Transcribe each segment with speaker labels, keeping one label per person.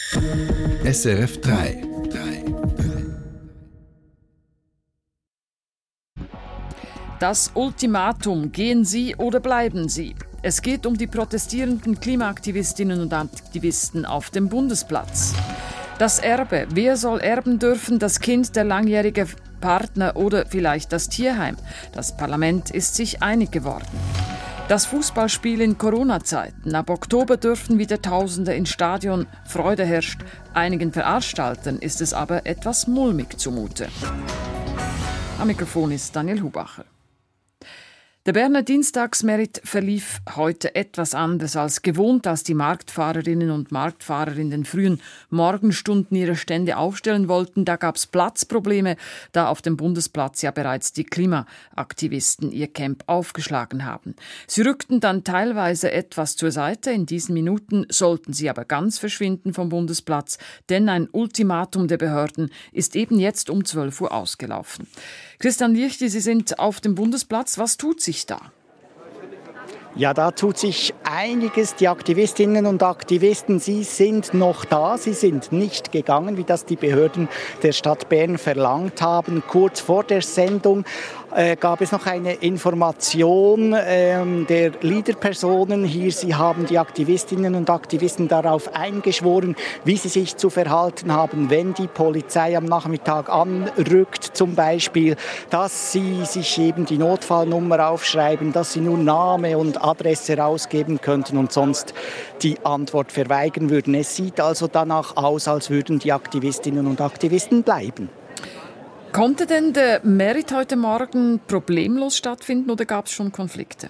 Speaker 1: SRF 3.
Speaker 2: Das Ultimatum: Gehen Sie oder bleiben Sie? Es geht um die protestierenden Klimaaktivistinnen und Aktivisten auf dem Bundesplatz. Das Erbe: Wer soll erben dürfen? Das Kind, der langjährige Partner oder vielleicht das Tierheim? Das Parlament ist sich einig geworden. Das Fußballspiel in Corona-Zeiten. Ab Oktober dürfen wieder Tausende ins Stadion. Freude herrscht. Einigen Veranstaltern ist es aber etwas mulmig zumute. Am Mikrofon ist Daniel Hubacher. Der Berner Dienstagsmerit verlief heute etwas anders als gewohnt, als die Marktfahrerinnen und Marktfahrer in den frühen Morgenstunden ihre Stände aufstellen wollten. Da gab es Platzprobleme, da auf dem Bundesplatz ja bereits die Klimaaktivisten ihr Camp aufgeschlagen haben. Sie rückten dann teilweise etwas zur Seite. In diesen Minuten sollten sie aber ganz verschwinden vom Bundesplatz, denn ein Ultimatum der Behörden ist eben jetzt um 12 Uhr ausgelaufen. Christian Liechti, Sie sind auf dem Bundesplatz. Was tut sich da?
Speaker 3: Ja, da tut sich einiges. Die Aktivistinnen und Aktivisten, sie sind noch da. Sie sind nicht gegangen, wie das die Behörden der Stadt Bern verlangt haben. Kurz vor der Sendung gab es noch eine Information der Leaderpersonen hier. Sie haben die Aktivistinnen und Aktivisten darauf eingeschworen, wie sie sich zu verhalten haben, wenn die Polizei am Nachmittag anrückt zum Beispiel, dass sie sich eben die Notfallnummer aufschreiben, dass sie nur Name und Adresse rausgeben könnten und sonst die Antwort verweigern würden. Es sieht also danach aus, als würden die Aktivistinnen und Aktivisten bleiben.
Speaker 2: Konnte denn der Merit heute Morgen problemlos stattfinden oder gab es schon Konflikte?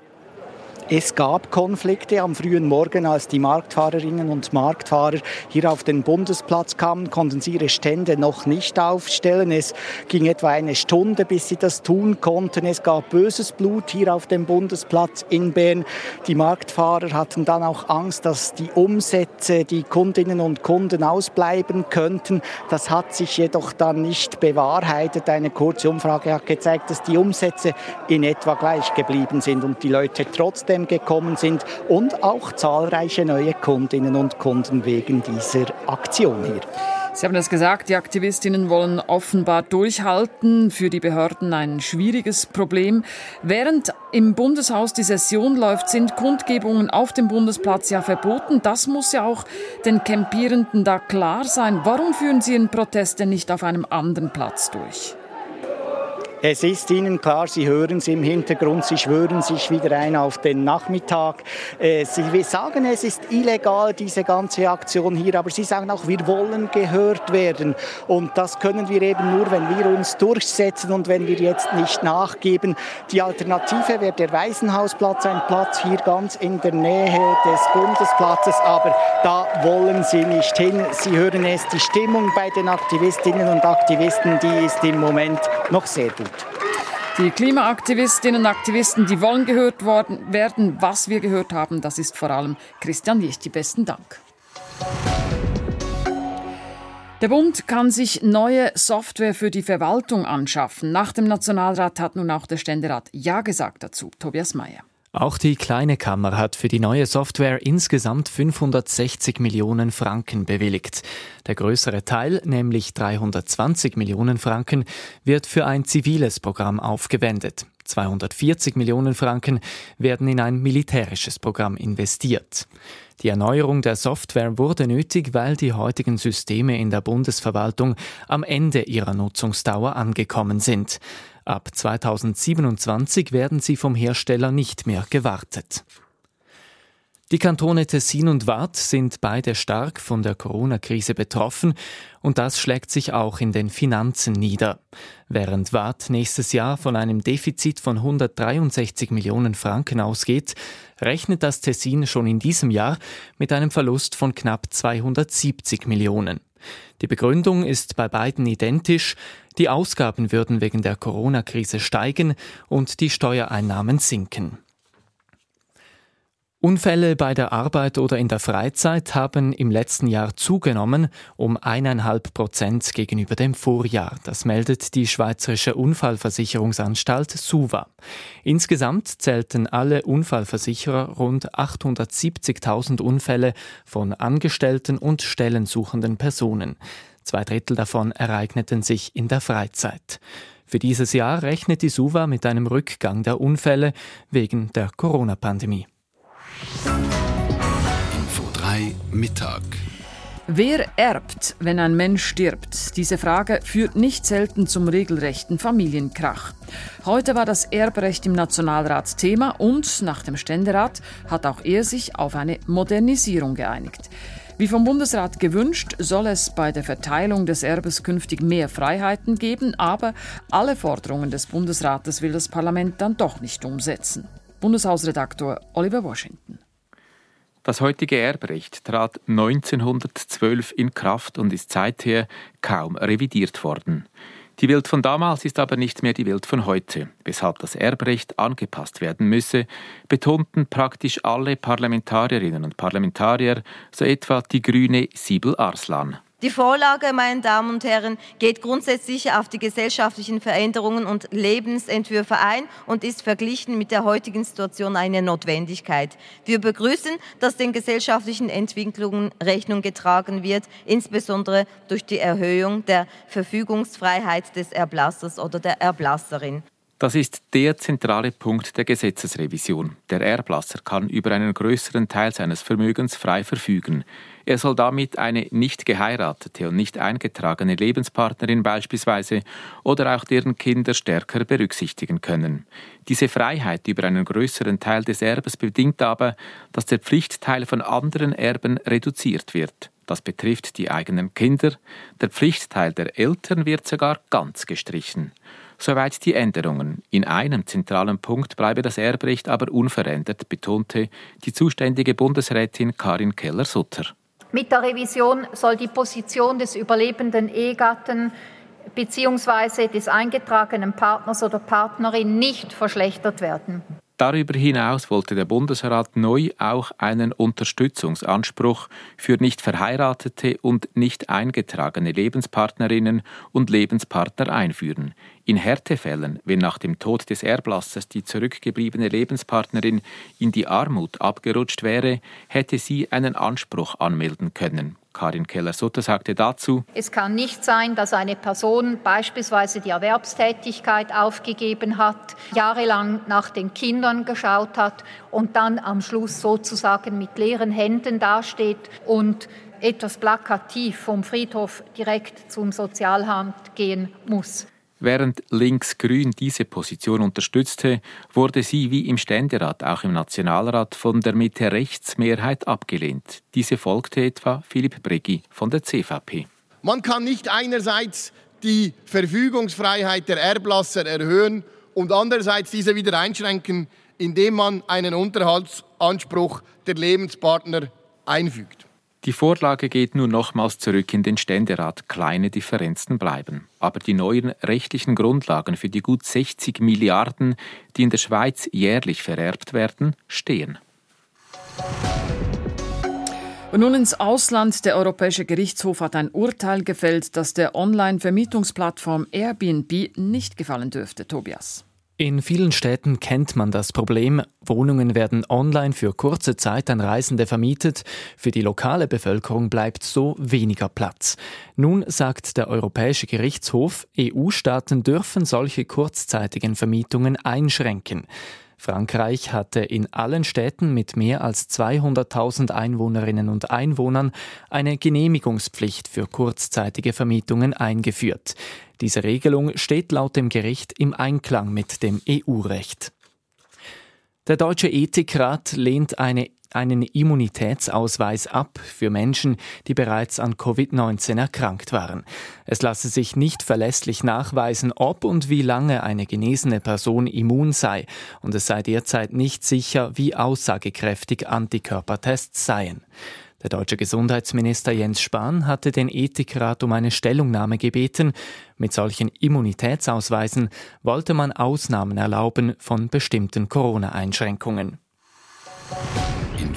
Speaker 3: Es gab Konflikte am frühen Morgen, als die Marktfahrerinnen und Marktfahrer hier auf den Bundesplatz kamen, konnten sie ihre Stände noch nicht aufstellen. Es ging etwa eine Stunde, bis sie das tun konnten. Es gab böses Blut hier auf dem Bundesplatz in Bern. Die Marktfahrer hatten dann auch Angst, dass die Umsätze, die Kundinnen und Kunden ausbleiben könnten. Das hat sich jedoch dann nicht bewahrheitet. Eine kurze Umfrage hat gezeigt, dass die Umsätze in etwa gleich geblieben sind und die Leute trotzdem gekommen sind und auch zahlreiche neue Kundinnen und Kunden wegen dieser Aktion hier.
Speaker 2: Sie haben es gesagt, die Aktivistinnen wollen offenbar durchhalten. Für die Behörden ein schwieriges Problem. Während im Bundeshaus die Session läuft, sind Kundgebungen auf dem Bundesplatz ja verboten. Das muss ja auch den Campierenden da klar sein. Warum führen Sie Ihren Protest denn nicht auf einem anderen Platz durch?
Speaker 3: Es ist Ihnen klar, Sie hören es im Hintergrund, Sie schwören sich wieder ein auf den Nachmittag. Sie sagen, es ist illegal, diese ganze Aktion hier, aber Sie sagen auch, wir wollen gehört werden. Und das können wir eben nur, wenn wir uns durchsetzen und wenn wir jetzt nicht nachgeben. Die Alternative wäre der Waisenhausplatz, ein Platz hier ganz in der Nähe des Bundesplatzes, aber da wollen Sie nicht hin. Sie hören es, die Stimmung bei den Aktivistinnen und Aktivisten, die ist im Moment noch sehr gut.
Speaker 2: Die Klimaaktivistinnen und Aktivisten, die wollen gehört werden. Was wir gehört haben, das ist vor allem Christian Liechti. Besten Dank. Der Bund kann sich neue Software für die Verwaltung anschaffen. Nach dem Nationalrat hat nun auch der Ständerat Ja gesagt dazu. Tobias Meyer.
Speaker 4: Auch die Kleine Kammer hat für die neue Software insgesamt 560 Millionen Franken bewilligt. Der größere Teil, nämlich 320 Millionen Franken, wird für ein ziviles Programm aufgewendet. 240 Millionen Franken werden in ein militärisches Programm investiert. Die Erneuerung der Software wurde nötig, weil die heutigen Systeme in der Bundesverwaltung am Ende ihrer Nutzungsdauer angekommen sind. Ab 2027 werden sie vom Hersteller nicht mehr gewartet. Die Kantone Tessin und Waadt sind beide stark von der Corona-Krise betroffen und das schlägt sich auch in den Finanzen nieder. Während Waadt nächstes Jahr von einem Defizit von 163 Millionen Franken ausgeht, rechnet das Tessin schon in diesem Jahr mit einem Verlust von knapp 270 Millionen. Die Begründung ist bei beiden identisch. Die Ausgaben würden wegen der Corona-Krise steigen und die Steuereinnahmen sinken. Unfälle bei der Arbeit oder in der Freizeit haben im letzten Jahr zugenommen um 1,5% gegenüber dem Vorjahr. Das meldet die Schweizerische Unfallversicherungsanstalt SUVA. Insgesamt zählten alle Unfallversicherer rund 870.000 Unfälle von Angestellten und stellensuchenden Personen. 2/3 davon ereigneten sich in der Freizeit. Für dieses Jahr rechnet die SUVA mit einem Rückgang der Unfälle wegen der Corona-Pandemie.
Speaker 1: Info 3 Mittag.
Speaker 2: Wer erbt, wenn ein Mensch stirbt? Diese Frage führt nicht selten zum regelrechten Familienkrach. Heute war das Erbrecht im Nationalrat Thema und nach dem Ständerat hat auch er sich auf eine Modernisierung geeinigt. Wie vom Bundesrat gewünscht, soll es bei der Verteilung des Erbes künftig mehr Freiheiten geben, aber alle Forderungen des Bundesrates will das Parlament dann doch nicht umsetzen. Bundeshausredaktor Oliver Washington.
Speaker 5: Das heutige Erbrecht trat 1912 in Kraft und ist seither kaum revidiert worden. Die Welt von damals ist aber nicht mehr die Welt von heute. Weshalb das Erbrecht angepasst werden müsse, betonten praktisch alle Parlamentarierinnen und Parlamentarier, so etwa die Grüne Sibel Arslan.
Speaker 6: Die Vorlage, meine Damen und Herren, geht grundsätzlich auf die gesellschaftlichen Veränderungen und Lebensentwürfe ein und ist verglichen mit der heutigen Situation eine Notwendigkeit. Wir begrüßen, dass den gesellschaftlichen Entwicklungen Rechnung getragen wird, insbesondere durch die Erhöhung der Verfügungsfreiheit des Erblassers oder der Erblasserin.
Speaker 5: Das ist der zentrale Punkt der Gesetzesrevision. Der Erblasser kann über einen größeren Teil seines Vermögens frei verfügen. Er soll damit eine nicht geheiratete und nicht eingetragene Lebenspartnerin beispielsweise oder auch deren Kinder stärker berücksichtigen können. Diese Freiheit über einen größeren Teil des Erbes bedingt aber, dass der Pflichtteil von anderen Erben reduziert wird. Das betrifft die eigenen Kinder. Der Pflichtteil der Eltern wird sogar ganz gestrichen. Soweit die Änderungen. In einem zentralen Punkt bleibe das Erbrecht aber unverändert, betonte die zuständige Bundesrätin Karin Keller-Sutter.
Speaker 7: Mit der Revision soll die Position des überlebenden Ehegatten bzw. des eingetragenen Partners oder Partnerin nicht verschlechtert werden.
Speaker 5: Darüber hinaus wollte der Bundesrat neu auch einen Unterstützungsanspruch für nicht verheiratete und nicht eingetragene Lebenspartnerinnen und Lebenspartner einführen. In Härtefällen, wenn nach dem Tod des Erblassers die zurückgebliebene Lebenspartnerin in die Armut abgerutscht wäre, hätte sie einen Anspruch anmelden können. Karin Keller-Sutter sagte dazu:
Speaker 7: Es kann nicht sein, dass eine Person beispielsweise die Erwerbstätigkeit aufgegeben hat, jahrelang nach den Kindern geschaut hat und dann am Schluss sozusagen mit leeren Händen dasteht und etwas plakativ vom Friedhof direkt zum Sozialamt gehen muss.
Speaker 5: Während Links-Grün diese Position unterstützte, wurde sie wie im Ständerat auch im Nationalrat von der Mitte-Rechts-Mehrheit abgelehnt. Diese folgte etwa Philipp Breggi von der CVP.
Speaker 8: Man kann nicht einerseits die Verfügungsfreiheit der Erblasser erhöhen und andererseits diese wieder einschränken, indem man einen Unterhaltsanspruch der Lebenspartner einfügt.
Speaker 5: Die Vorlage geht nun nochmals zurück in den Ständerat. Kleine Differenzen bleiben. Aber die neuen rechtlichen Grundlagen für die gut 60 Milliarden, die in der Schweiz jährlich vererbt werden, stehen.
Speaker 2: Und nun ins Ausland. Der Europäische Gerichtshof hat ein Urteil gefällt, das der Online-Vermietungsplattform Airbnb nicht gefallen dürfte. Tobias.
Speaker 4: In vielen Städten kennt man das Problem. Wohnungen werden online für kurze Zeit an Reisende vermietet. Für die lokale Bevölkerung bleibt so weniger Platz. Nun sagt der Europäische Gerichtshof, EU-Staaten dürfen solche kurzzeitigen Vermietungen einschränken. Frankreich hatte in allen Städten mit mehr als 200.000 Einwohnerinnen und Einwohnern eine Genehmigungspflicht für kurzzeitige Vermietungen eingeführt. Diese Regelung steht laut dem Gericht im Einklang mit dem EU-Recht. Der Deutsche Ethikrat lehnt einen Immunitätsausweis ab für Menschen, die bereits an Covid-19 erkrankt waren. Es lasse sich nicht verlässlich nachweisen, ob und wie lange eine genesene Person immun sei, und es sei derzeit nicht sicher, wie aussagekräftig Antikörpertests seien. Der deutsche Gesundheitsminister Jens Spahn hatte den Ethikrat um eine Stellungnahme gebeten. Mit solchen Immunitätsausweisen wollte man Ausnahmen erlauben von bestimmten Corona-Einschränkungen.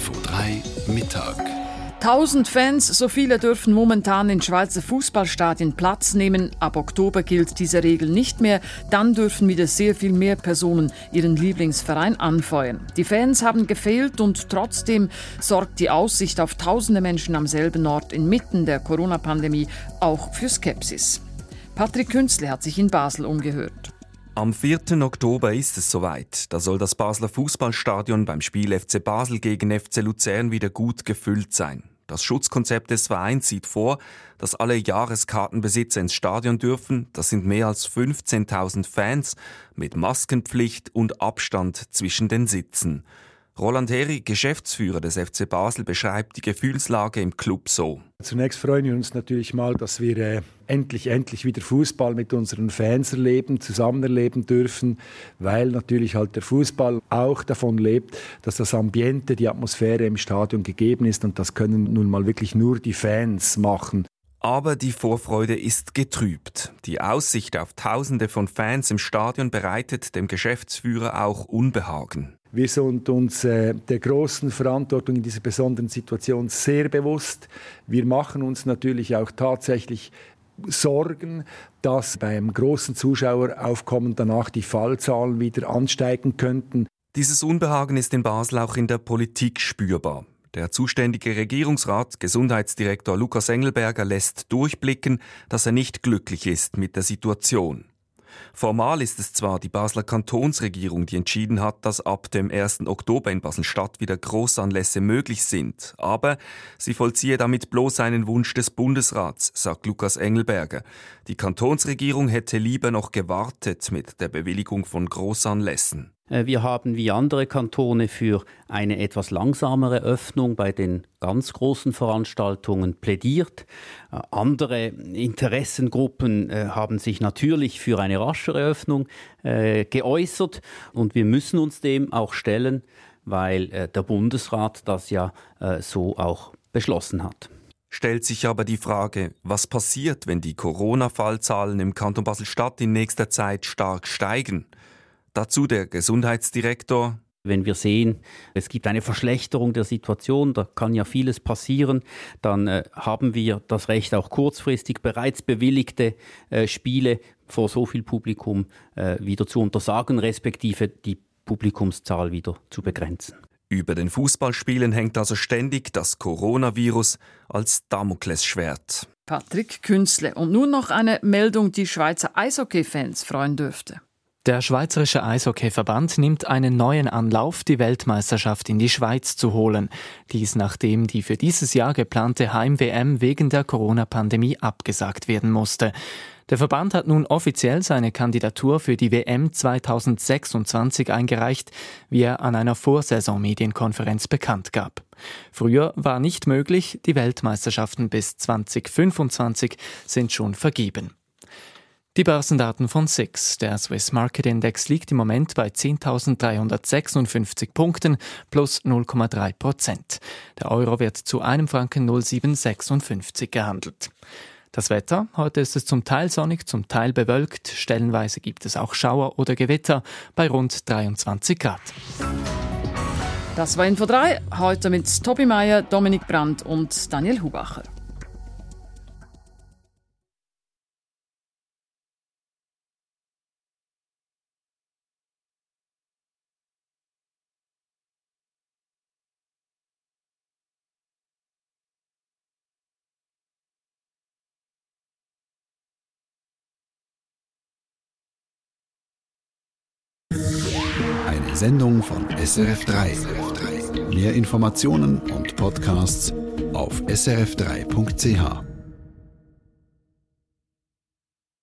Speaker 1: Info 3 Mittag.
Speaker 2: 1000 Fans, so viele dürfen momentan in Schweizer Fußballstadien Platz nehmen. Ab Oktober gilt diese Regel nicht mehr. Dann dürfen wieder sehr viel mehr Personen ihren Lieblingsverein anfeuern. Die Fans haben gefehlt und trotzdem sorgt die Aussicht auf tausende Menschen am selben Ort inmitten der Corona-Pandemie auch für Skepsis. Patrick Künzle hat sich in Basel umgehört.
Speaker 9: Am 4. Oktober ist es soweit. Da soll das Basler Fußballstadion beim Spiel FC Basel gegen FC Luzern wieder gut gefüllt sein. Das Schutzkonzept des Vereins sieht vor, dass alle Jahreskartenbesitzer ins Stadion dürfen. Das sind mehr als 15.000 Fans mit Maskenpflicht und Abstand zwischen den Sitzen. Roland Heri, Geschäftsführer des FC Basel, beschreibt die Gefühlslage im Club so.
Speaker 10: Zunächst freuen wir uns natürlich mal, dass wir endlich wieder Fußball mit unseren Fans zusammen erleben dürfen, weil natürlich halt der Fußball auch davon lebt, dass das Ambiente, die Atmosphäre im Stadion gegeben ist, und das können nun mal wirklich nur die Fans machen.
Speaker 9: Aber die Vorfreude ist getrübt. Die Aussicht auf Tausende von Fans im Stadion bereitet dem Geschäftsführer auch Unbehagen.
Speaker 10: Wir sind uns der großen Verantwortung in dieser besonderen Situation sehr bewusst. Wir machen uns natürlich auch tatsächlich Sorgen, dass beim großen Zuschaueraufkommen danach die Fallzahlen wieder ansteigen könnten.
Speaker 9: Dieses Unbehagen ist in Basel auch in der Politik spürbar. Der zuständige Regierungsrat, Gesundheitsdirektor Lukas Engelberger, lässt durchblicken, dass er nicht glücklich ist mit der Situation. Formal ist es zwar die Basler Kantonsregierung, die entschieden hat, dass ab dem 1. Oktober in Basel-Stadt wieder Grossanlässe möglich sind, aber sie vollziehe damit bloß einen Wunsch des Bundesrats, sagt Lukas Engelberger. Die Kantonsregierung hätte lieber noch gewartet mit der Bewilligung von Grossanlässen.
Speaker 11: Wir haben wie andere Kantone für eine etwas langsamere Öffnung bei den ganz großen Veranstaltungen plädiert. Andere Interessengruppen haben sich natürlich für eine raschere Öffnung geäußert. Und wir müssen uns dem auch stellen, weil der Bundesrat das ja so auch beschlossen hat.
Speaker 9: Stellt sich aber die Frage, was passiert, wenn die Corona-Fallzahlen im Kanton Basel-Stadt in nächster Zeit stark steigen? Dazu der Gesundheitsdirektor.
Speaker 11: Wenn wir sehen, es gibt eine Verschlechterung der Situation, da kann ja vieles passieren, dann haben wir das Recht, auch kurzfristig bereits bewilligte Spiele vor so viel Publikum wieder zu untersagen, respektive die Publikumszahl wieder zu begrenzen.
Speaker 9: Über den Fußballspielen hängt also ständig das Coronavirus als Damoklesschwert.
Speaker 2: Patrick Künzle. Und nun noch eine Meldung, die Schweizer Eishockey-Fans freuen dürfte.
Speaker 4: Der Schweizerische Eishockeyverband nimmt einen neuen Anlauf, die Weltmeisterschaft in die Schweiz zu holen. Dies nachdem die für dieses Jahr geplante Heim-WM wegen der Corona-Pandemie abgesagt werden musste. Der Verband hat nun offiziell seine Kandidatur für die WM 2026 eingereicht, wie er an einer Vorsaison-Medienkonferenz bekannt gab. Früher war nicht möglich, die Weltmeisterschaften bis 2025 sind schon vergeben. Die Börsendaten von SIX. Der Swiss Market Index liegt im Moment bei 10.356 Punkten plus 0,3%. Der Euro wird zu einem Franken 0,756 gehandelt. Das Wetter. Heute ist es zum Teil sonnig, zum Teil bewölkt. Stellenweise gibt es auch Schauer oder Gewitter bei rund 23 Grad.
Speaker 2: Das war Info 3. Heute mit Tobi Meier, Dominik Brandt und Daniel Hubacher.
Speaker 1: Eine Sendung von SRF3. Mehr Informationen und Podcasts auf srf3.ch.